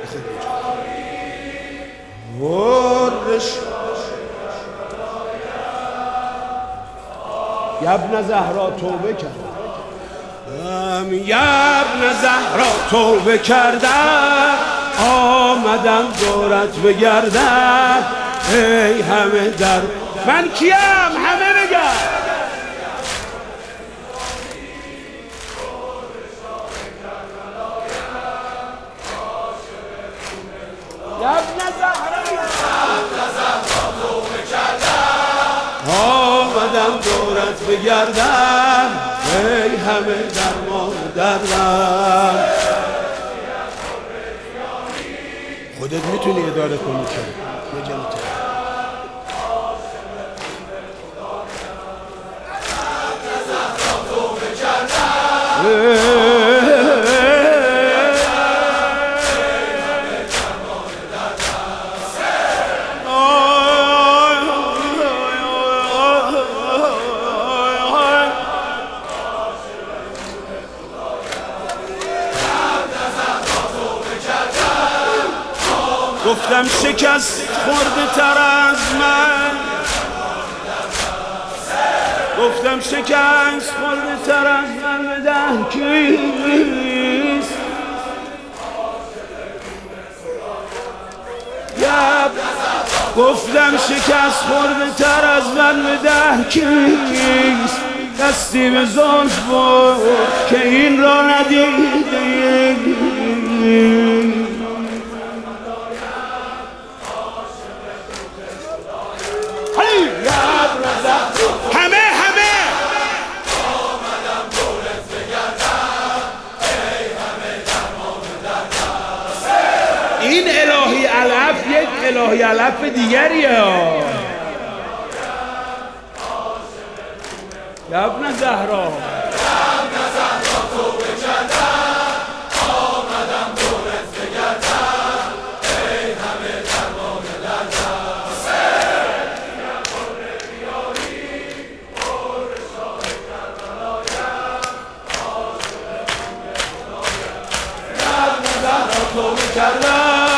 ورش یا ابن زهرا توبه کردم، یا ابن زهرا توبه کردم، آمدم دورت بگردم، ای همه در من کیم همه بگم. یا ابن زهرا توبه کردم، آمدم دورت بگردم، ای همه درمان دردم. خودت میتونی اداره کنی که یه جمعیت گفتم شکست خورده تر از من، گفتم شکست خورده تر از من بده کیست. گفتم شکست خورده تر از من بده کیست. دستی به زلف بود که این را ندیده، این الهی علف یک الهی علف دیگریه. یا ابن زهرا توبه کردم، آمدم دورت بگردم، ای همه درمان دردم. سیدیم پر بیاری پر شاه کربلایم، عاشق خون خدایم. یا ابن زهرا توبه کردم،